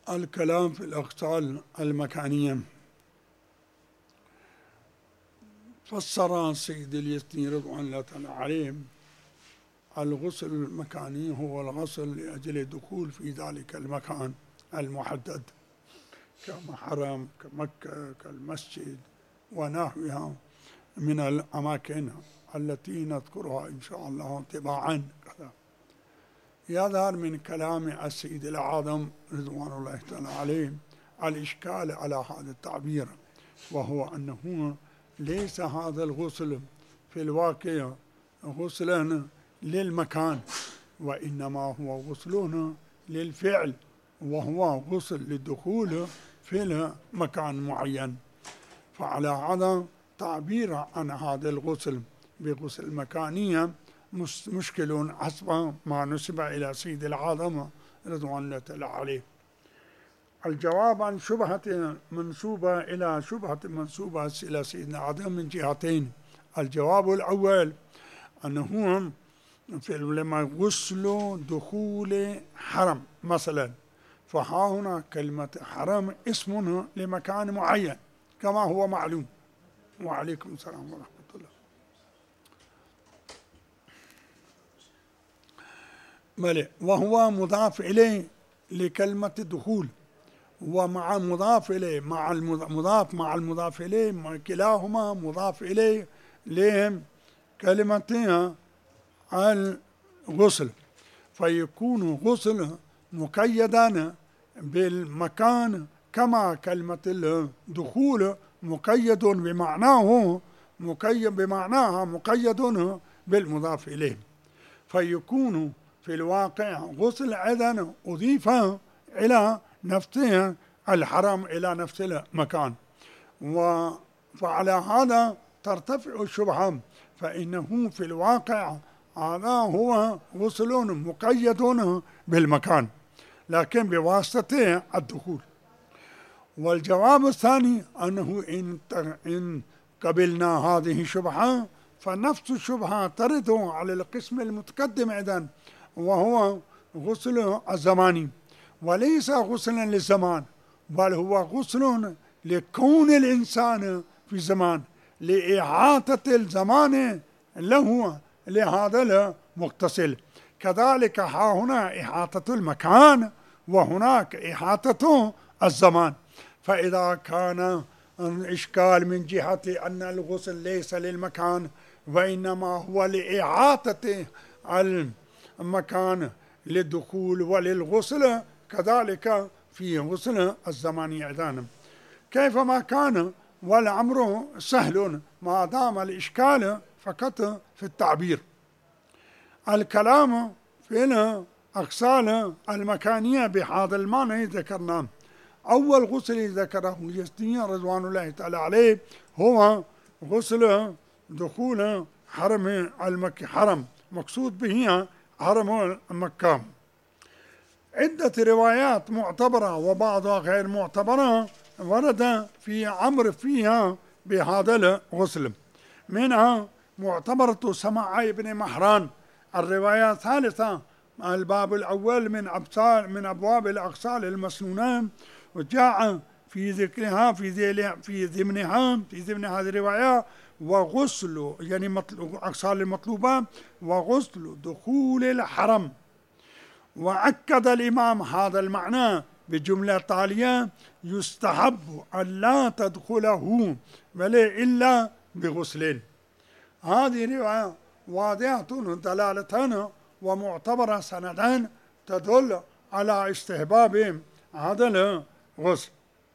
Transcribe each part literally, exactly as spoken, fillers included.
الكلام في الأغسال المكانية. فسر سيد اليزني رضوان الله تعالى عليه الغسل المكاني هو الغسل لأجل الدخول في ذلك المكان المحدد كحرم كمكة كالمسجد ونحوها من الأماكن التي نذكرها إن شاء الله تباعا. يظهر من كلام السيد الأعظم رضوان الله تعالى عليه الإشكال على هذا التعبير، وهو أنه ليس هذا الغسل في الواقع غسلا للمكان، وإنما هو غسل للفعل، وهو غسل للدخول في مكان معين. فعلى هذا تعبير عن هذا الغسل بغسل مكانية مشكل حسب ما نسب إلى سيد العظمة رضوان الله تعالى عليه. الجواب عن شبهة منسوبة إلى شبهة منسوبة إلى سيدنا العظم من جهتين. الجواب الأول أنه في لما غسل دخول حرم مثلا، فها هنا كلمة حرم اسم لمكان معين كما هو معلوم. وعليكم السلام ورحمة الله. ملئ وهو مضاف إليه لكلمة الدخول، ومع المضاف إليه مع المضاف مع المضاف إليه كلاهما مضاف إليه لكلمة الغسل، فيكون غسل مقيدا بالمكان كما كلمة الدخول مقيد بمعناه مقيد بمعناها مقيد بالمضاف إليه، فيكون في الواقع غسل أيضا أضيف إلى نفسه الحرم إلى نفس المكان. وفعلى هذا ترتفع الشبهة، فإنه في الواقع هذا هو غسل مقيد بالمكان لكن بواسطة الدخول. والجواب الثاني أنه إن إن قبلنا هذه الشبهة فنفس الشبهة ترد على القسم المتقدم أيضا، وهو غسل الزماني، وليس غسلا للزمان بل هو غسل لكون الإنسان في زمان، لإحاطة الزمان له لهذا المغتسل. كذلك ها هنا إحاطة المكان وهناك إحاطة الزمان. فإذا كان الإشكال من جهة أن الغسل ليس للمكان وإنما هو لإحاطة المكان للدخول وللغسل، كذلك في غسل الزمان أيضا كيفما كان. والأمر سهل ما دام الإشكال فقط في التعبير. الكلام في الأغسال المكانية بهذا المعنى ذكرناه. أول غسل ذكره اليزني رضوان الله تعالى عليه هو غسل دخول حرم المكي، حرم مقصود به حرم مكة. عدة روايات معتبرة وبعضها غير معتبرة ورد في أمر فيها بهذا الغسل، منها معتبرة سماع ابن مهران. الرواية الثالثة الباب الأول من أبصار من أبواب الأغسال المسنونة، وجاء في ذكرها في في ضمنها في ضمن هذه الرواية وغسل يعني أغسال المطلوبة وغسل دخول الحرم. وأكد الإمام هذا المعنى بجملة تالية: يستحب أن لا تدخله بل إلا بغسل. هذه رواية واضحة دلالة ومعتبرة سندا تدل على استحباب هذا الغسل.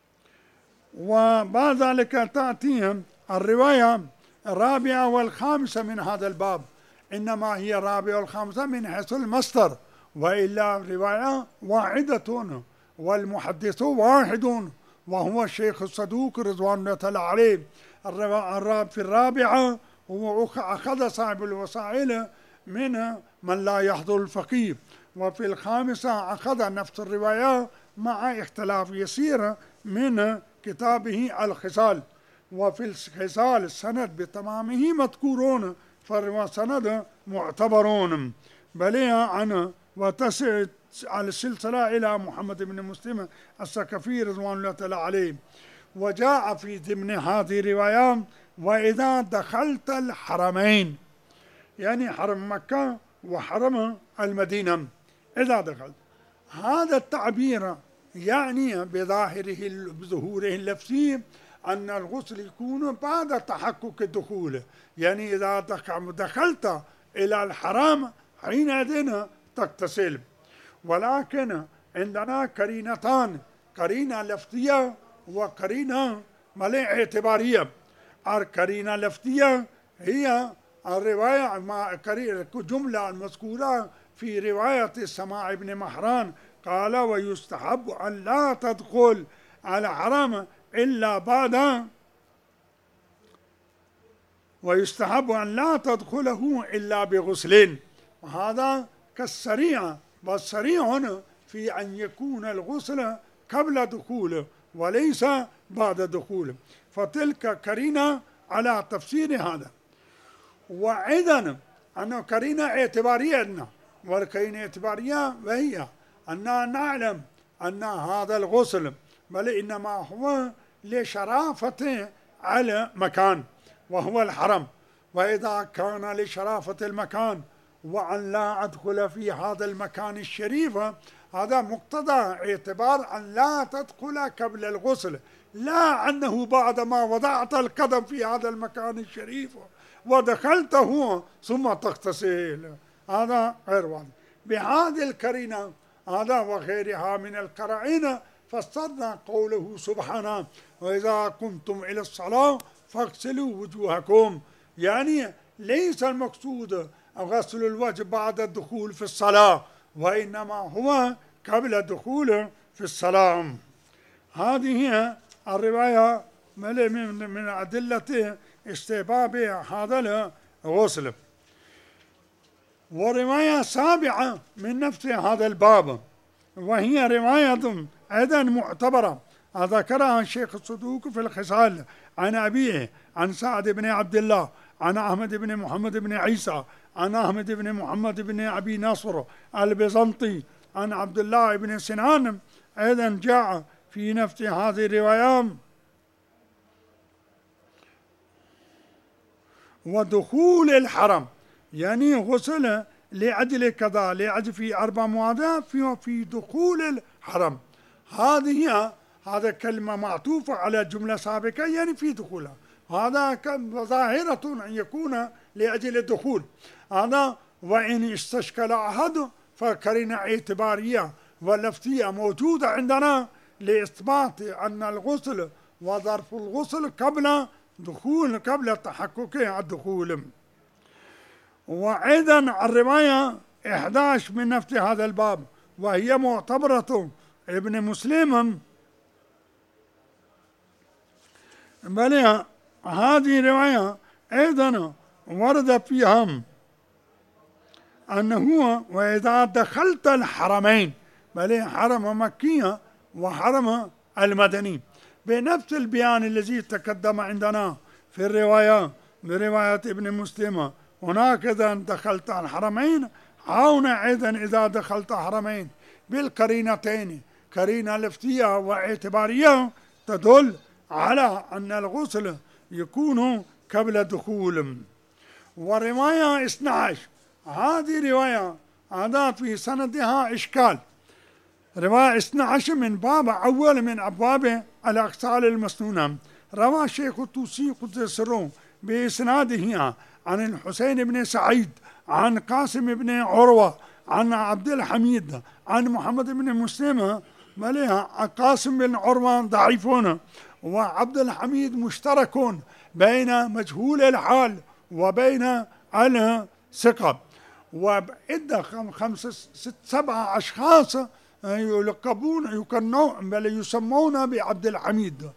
وبعد ذلك تأتي الرواية الرابعة والخامسة من هذا الباب، إنما هي الرابعة والخامسة من حيث المصدر، وإلا رواية واحدة والمحدث واحد وهو الشيخ الصدوق رضوان الله تعالى عليه. في الرابعة هو أخذ صاحب الوسائل من من لا يحضر الفقيه، وفي الخامسة أخذ نفس الرواية مع اختلاف يسير من كتابه الخصال. وفي الخصال السند بتمامه مذكورون، فالسند معتبرون بل عن وتسع السلسلة إلى محمد بن مسلم الثقفي رضوان الله تعالى عليه. وجاء في ضمن هذه الروايات وإذا دخلت الحرمين، يعني حرم مكة وحرم المدينة إذا دخلت. هذا التعبير يعني بظاهره بظهوره اللفظي أن الغسل يكون بعد تحقق الدخول، يعني إذا دخلت إلى الحرم حينئذ تغتسل. ولكن عندنا قرينتان، قرينة لفظية وقرينة اعتبارية. القرينة اللفظية هي الرواية مع جملة المذكورة في رواية سماع بن مهران قال ويستحب أن لا تدخل على حرم إلا بعد ويستحب أن لا تدخله إلا بغسل. وهذا كالسريع، والسريع هنا في أن يكون الغسل قبل دخوله وليس بعد دخوله، فتلك قرينة على تفسير هذا. وأيضا أن قرينة اعتبارية عندنا، والقرينة اعتبارية وهي أننا نعلم أن هذا الغسل بل إنما هو لشرافة على مكان وهو الحرم، وإذا كان لشرافة المكان وأن لا أدخل في هذا المكان الشريف، هذا مقتضى اعتبار أن لا تدخل قبل الغسل، لا أنه بعدما وضعت القدم في هذا المكان الشريف ودخلته ثم تغتسل، هذا غير واضح. بهذه القرينة هذا وغيرها من القرائن فسرنا قوله سبحانه وإذا قمتم إلى الصلاة فاغسلوا وجوهكم، يعني ليس المقصود غسل الوجه بعد الدخول في الصلاة، وإنما هو قبل الدخول في الصلاة. هذه الرواية من أدلة استحباب هذا الغسل. ورواية سابعة من نفس هذا الباب وهي رواية أيضا معتبرة ذكرها الشيخ الصدوق في الخصال عن أبيه عن سعد بن عبد الله عن أحمد بن محمد بن عيسى عن أحمد بن محمد بن أبي نصر البيزنطي عن عبد الله بن سنان، أيضا جاء في نفس هذه الروايات ودخول الحرم، يعني غسل لأجل كذا لأجل في أربع مواضع في في دخول الحرم. هذه هذا كلمة معطوفة على جملة سابقة يعني في دخولها، هذا ظاهرة أن يكون لأجل الدخول هذا. وإن استشكل أحد فقرينة اعتبارية ولفظية موجودة عندنا لإثبات أن الغسل وظرف الغسل قبل دخول قبل تحقق الدخول. وأيضا الرواية إحدى عشر من نفس هذا الباب وهي معتبرة ابن مسلم، بل هذه الرواية أيضا ورد فيها أنه وإذا دخلت الحرمين، بل حرم مكية وحرم المدني بنفس البيان الذي تقدم عندنا في الرواية برواية ابن مسلم. هناك إذا دخلت الحرمين، هنا أيضا إذا دخلت الحرمين بالقرينتين، قرينة لفظية واعتبارية تدل على أن الغسل يكون قبل دخول. ورواية اثني عشر هذه رواية هذا في سندها إشكال، رواية اثني عشر من باب أول من أبواب الأغسال المسنونة. روى الشيخ الطوسي قدس سره بإسناده عن الحسين بن سعيد عن قاسم بن عروة عن عبد الحميد عن محمد بن مسلم، مليها قاسم بن عروة ضعيفون وعبد الحميد مشتركون بين مجهول الحال وبين الثقة، وعند خمسة ست سبعة أشخاص يلقبون يكنون بل يسمون بعبد الحميد،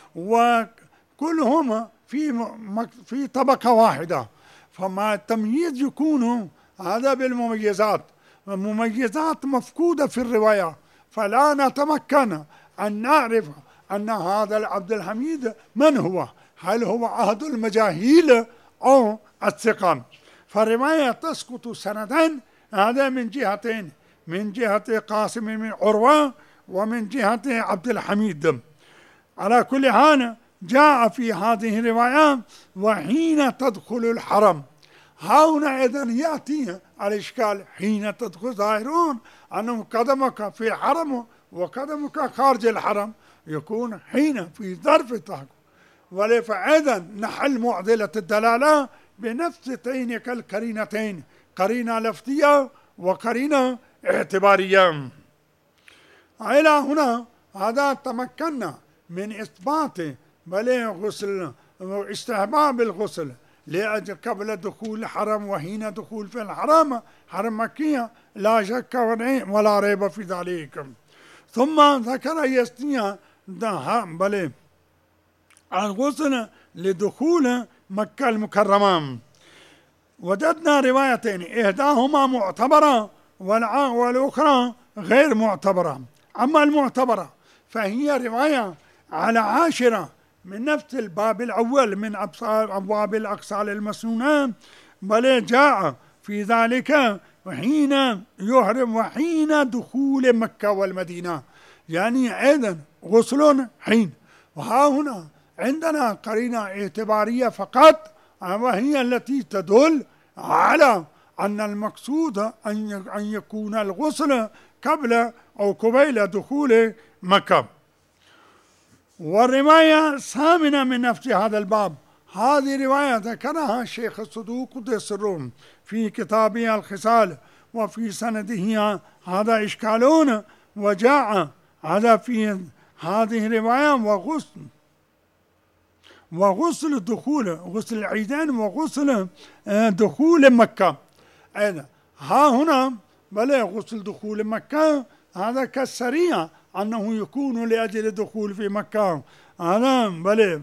وكلهم في في طبقة واحدة، فما التمييز يكون هذا بالمميزات، المميزات مفقودة في الرواية، فلا نتمكن أن نعرف أن هذا العبد الحميد من هو، هل هو أحد المجاهيل أو الثقة. فالرواية تسقط سندين هذا من جهتين، من جهة قاسم بن عروة ومن جهة عبد الحميد. على كل حال جاء في هذه الرواية وحين تدخل الحرم. هنا إذا يأتي الإشكال حين تدخل، ظاهرون أنه قدمك في حرم وقدمك خارج الحرم، يكون حين في ظرف التحقق. ولفعلا نحل معضلة الدلالة بنفستين كالقرينتين، قرينة لفظية وقرينة اعتبارية. إلى هنا هذا تمكنا من إثبات بل غسل استحباب الغسل لأجل قبل دخول الحرم وحين دخول في الحرم، حرم مكية لا شك ولا ريب في ذلك. ثم ذكر يستنيا بل الغسل لدخول مكة المكرمة. وجدنا روايتين، إحداهما معتبرة والأخرى غير معتبرة. أما المعتبرة فهي رواية على عاشرة من نفس الباب الأول من أبواب الأغسال المسنونة، بل جاء في ذلك وحين يحرم وحين دخول مكة والمدينة، يعني أيضا غسل حين. وها هنا عندنا قرينة اعتبارية فقط، وهي التي تدل على أن المقصود أن يكون الغسل قبل أو قبيل دخول مكة. والرواية الثامنة من نفس هذا الباب، هذه رواية ذكرها الشيخ الصدوق قدس الروم في كتابه الخصال، وفي سنده هذا إشكالون، وجاء هذا في هذه الرواية وغسل وغسل دخول غسل العيدين وغسل دخول مكة. أيضا ها هنا بل غسل دخول مكة هذا كالسريع أنه يكون لأجل الدخول في مكة، هذا بل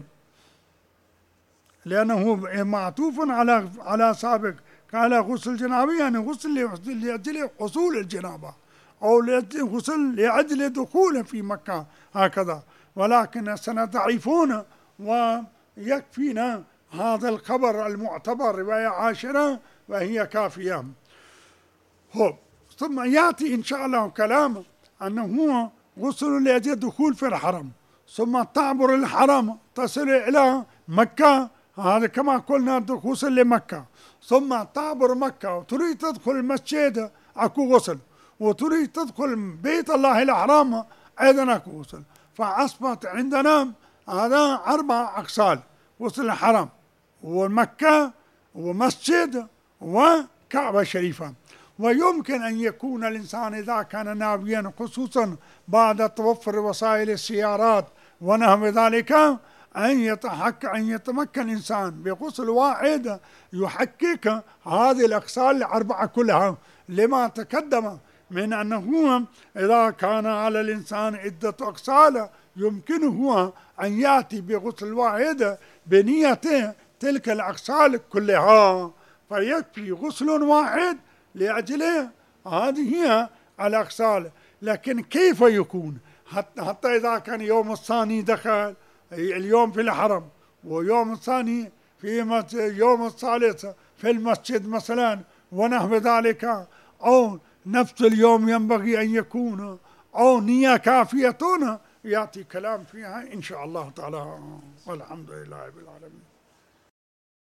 لأنه معطوف على على سابق. قال غسل جنابي يعني غسل لأجل حصول الجنابة، أو غسل لأجل دخول في مكة هكذا. ولكن سنضعفون ويكفينا هذا الخبر المعتبر رواية عاشرة وهي كافية. هو ثم يأتي إن شاء الله كلام أنه هو غسل لأجل الدخول في الحرم، ثم تعبر الحرم تصل إلى مكة، هذا كما قلنا غسل لمكة، ثم تعبر مكة وتريد تدخل المسجد أكو غسل، وتريد تدخل بيت الله الحرام أيضا أكو غسل. فأصبحت عندنا هذا أربع أغسال: غسل الحرم ومكة ومسجد وكعبة شريفة. ويمكن أن يكون الإنسان إذا كان ناويا خصوصا بعد توفر وسائل السيارات ونحو ذلك أن يتحقق أن يتمكن الإنسان بغسل واحد يحقق هذه الأغسال الأربعة كلها، لما تقدم من أنه إذا كان على الإنسان عدة أغسال يمكنه أن يأتي بغسل واحد بنية تلك الأغسال كلها، فيكفي غسل واحد لأجل هذه هي الأغسال. لكن كيف يكون حتى, حتى إذا كان يوم الثاني دخل اليوم في الحرم، ويوم الثاني في يوم الثالث في المسجد مثلا ونحو ذلك، أو نفس اليوم ينبغي أن يكون، أو نية كافية، يأتي كلام فيها إن شاء الله تعالى. والحمد لله رب العالمين.